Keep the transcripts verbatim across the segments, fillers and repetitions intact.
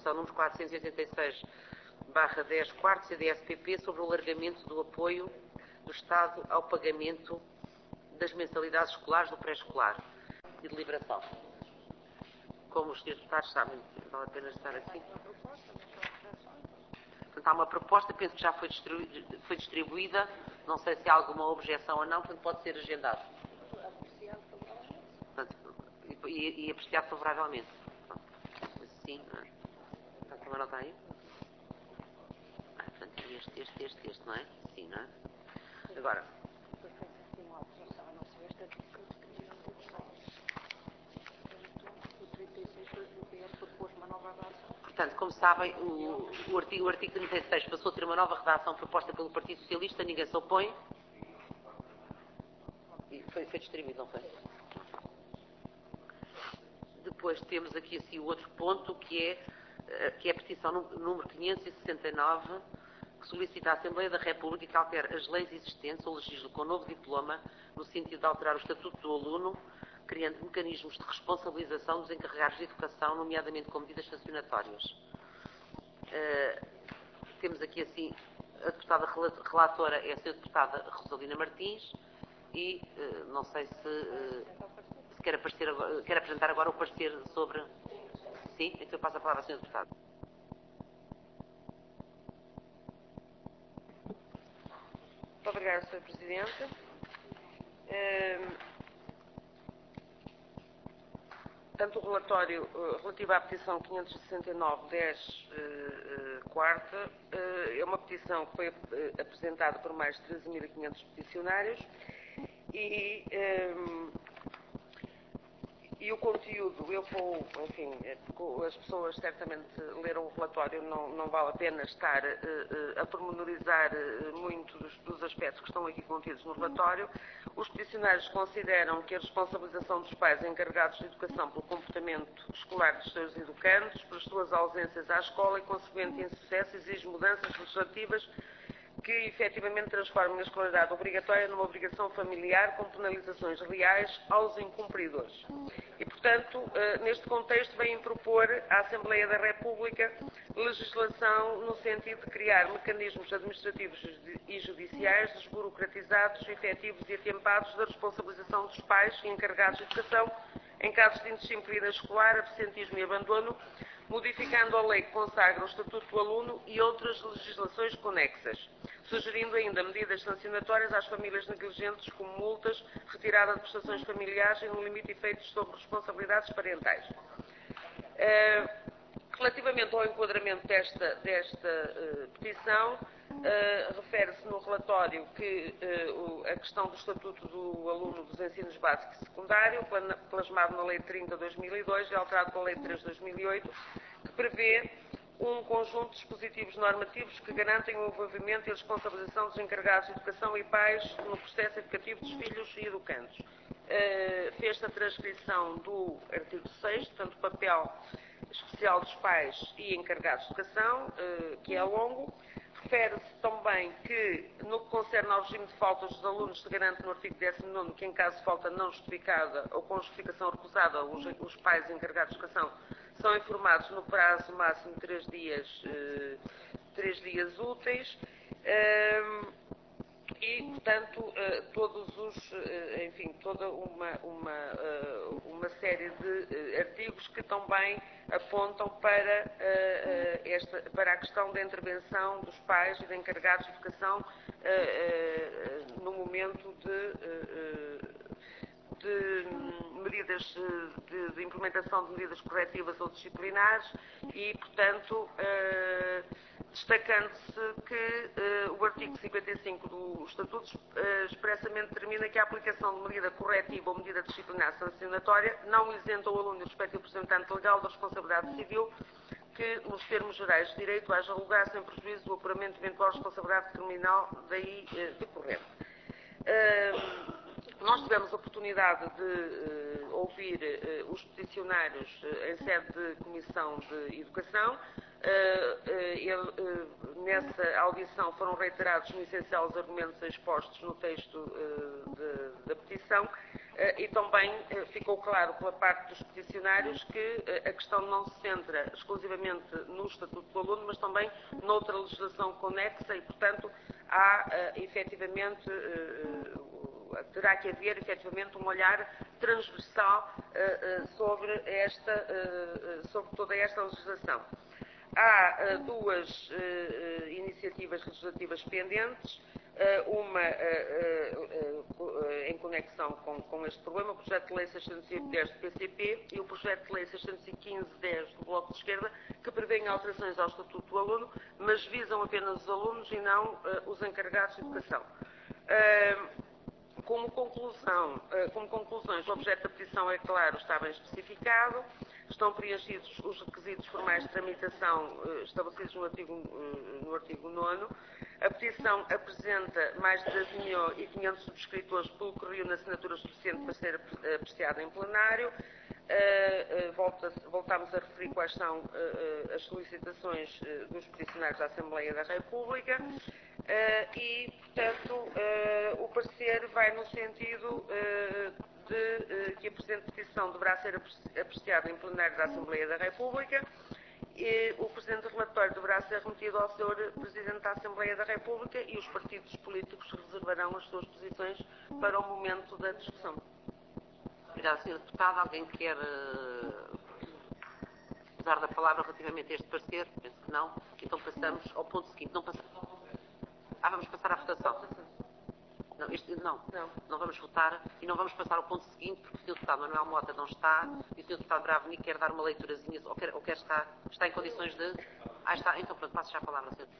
petição número quatrocentos e oitenta e seis barra dez, quarto C D S P P, sobre o alargamento do apoio do Estado ao pagamento das mensalidades escolares do pré-escolar e de liberação. Como os senhores deputados sabem, vale a pena estar aqui. Portanto, há uma proposta, penso que já foi, distribu foi distribuída, não sei se há alguma objeção ou não, portanto pode ser agendado. Portanto, e, e apreciado favoravelmente. Pronto. Sim, não é? Portanto, também não está aí? Ah, portanto, este, este, este, este, não é? Sim, não é? Agora. Portanto, como sabem, o, o, artigo, o artigo trinta e seis passou a ter uma nova redação proposta pelo Partido Socialista, ninguém se opõe. E foi, foi distribuído, não foi? Depois temos aqui assim o outro ponto, que é, que é a petição número quinhentos e sessenta e nove, que solicita à Assembleia da República que altere as leis existentes ou legisle com novo diploma, no sentido de alterar o Estatuto do Aluno, criando mecanismos de responsabilização dos encarregados de educação, nomeadamente com medidas sancionatórias. Uh, temos aqui assim, a deputada relatora é a senhora deputada Rosalina Martins e uh, não sei se, uh, se quer, aparecer agora, quer apresentar agora o parecer sobre... Sim, então eu passo a palavra à senhora deputada. Muito obrigada, senhora Presidente. Uh, Tanto o relatório uh, relativo à petição quinhentos e sessenta e nove barra dez, uh, uh, quarta, uh, é uma petição que foi uh, apresentada por mais de treze mil e quinhentos peticionários e, um, e o conteúdo, eu vou, enfim, as pessoas certamente leram o relatório, não, não vale a pena estar uh, uh, a pormenorizar uh, muito dos, dos aspectos que estão aqui contidos no relatório. Os peticionários consideram que a responsabilização dos pais encarregados de educação pelo comportamento escolar dos seus educandos, pelas suas ausências à escola e consequente insucesso, exige mudanças legislativas que efetivamente transformem a escolaridade obrigatória numa obrigação familiar com penalizações reais aos incumpridores. E, portanto, neste contexto, vem propor à Assembleia da República legislação no sentido de criar mecanismos administrativos e judiciais desburocratizados, efetivos e atempados da responsabilização dos pais e encarregados de educação em casos de indisciplina escolar, absentismo e abandono, modificando a lei que consagra o Estatuto do Aluno e outras legislações conexas, sugerindo ainda medidas sancionatórias às famílias negligentes, como multas, retirada de prestações familiares e no limite efeitos sobre responsabilidades parentais. Uh, Relativamente ao enquadramento desta, desta uh, petição, uh, refere-se no relatório que uh, o, a questão do Estatuto do Aluno dos Ensinos Básico e Secundário, plasmado na Lei trinta de dois mil e dois e alterado pela Lei três de dois mil e oito, que prevê um conjunto de dispositivos normativos que garantem o envolvimento e a responsabilização dos encarregados de educação e pais no processo educativo dos filhos e educandos. Uh, fez a transcrição do artigo seis, portanto, o papel especial dos pais e encarregados de educação, uh, que é longo. Refere-se também que, no que concerne ao regime de faltas dos alunos, se garante no artigo décimo nono que, em caso de falta não justificada ou com justificação recusada, os, os pais e encarregados de educação são informados no prazo máximo de três dias, uh, três dias úteis. Uh, E, portanto, uh, todos os, uh, enfim, toda uma, uma, uh, uma série de uh, artigos que também apontam para, uh, uh, esta, para a questão da intervenção dos pais e de encarregados de educação uh, uh, no momento de, uh, de medidas de, de implementação de medidas corretivas ou disciplinares e, portanto, uh, destacando-se que uh, o artigo cinquenta e cinco do Estatuto uh, expressamente determina que a aplicação de medida corretiva ou medida disciplinar sancionatória não isenta o aluno e o respectivo representante legal da responsabilidade civil que, nos termos gerais de direito, haja lugar sem prejuízo do apuramento de eventual responsabilidade criminal daí uh, decorrente. Uh, Nós tivemos a oportunidade de uh, ouvir uh, os peticionários uh, em sede de Comissão de Educação. Uh, uh, ele, uh, nessa audição foram reiterados no essencial os argumentos expostos no texto uh, de, da petição. e também ficou claro pela parte dos peticionários que a questão não se centra exclusivamente no Estatuto do Aluno, mas também noutra legislação conexa e, portanto, há efetivamente, terá que haver efetivamente um olhar transversal sobre, esta, sobre toda esta legislação. Há uh, duas uh, uh, iniciativas legislativas pendentes, uh, uma uh, uh, uh, em conexão com, com este problema, o projeto de lei seiscentos e dez do P C P e o projeto de lei seiscentos e quinze dez do Bloco de Esquerda, que prevêem alterações ao Estatuto do Aluno, mas visam apenas os alunos e não uh, os encarregados de educação. Uh, Como, conclusão, como conclusões, o objeto da petição é claro, está bem especificado, estão preenchidos os requisitos formais de tramitação estabelecidos no artigo, no artigo nono. A petição apresenta mais de dez mil e quinhentos subscritores, pelo que reúne assinatura suficiente para ser apreciada em plenário. Volta, voltamos a referir quais são as solicitações dos peticionários da Assembleia da República. Uh, e, portanto, uh, o parecer vai no sentido uh, de uh, que a presente petição deverá ser apreciada em plenário da Assembleia da República e o presente relatório deverá ser remetido ao senhor Presidente da Assembleia da República e os partidos políticos reservarão as suas posições para o momento da discussão. Obrigada, senhora Deputada. Alguém quer uh, usar da palavra relativamente a este parecer? Penso que não. Então passamos ao ponto seguinte. Não passamos ao ponto. Ah, vamos passar à votação. Não, este, não, não, não vamos votar e não vamos passar ao ponto seguinte, porque o senhor Deputado Manuel Mota não está e o senhor Deputado Bravni quer dar uma leiturazinha, ou quer, ou quer estar, está em condições de... Ah, está. Então pronto, passo já a palavra, senhor.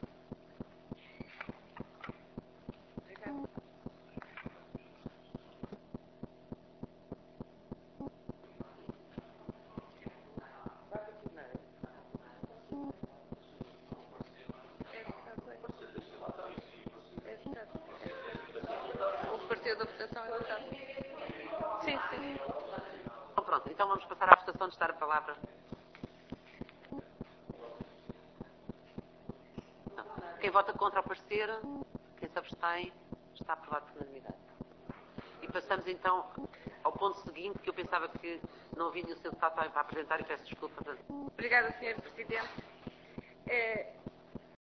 Da votação é votado. Sim, sim. Então, pronto, então vamos passar à votação de estar a palavra. Não. Quem vota contra o parecer, quem se abstém, está aprovado por unanimidade. E passamos então ao ponto seguinte, que eu pensava que não havia nenhum senhor deputado para apresentar e peço desculpa. Obrigada, senhor Presidente. É...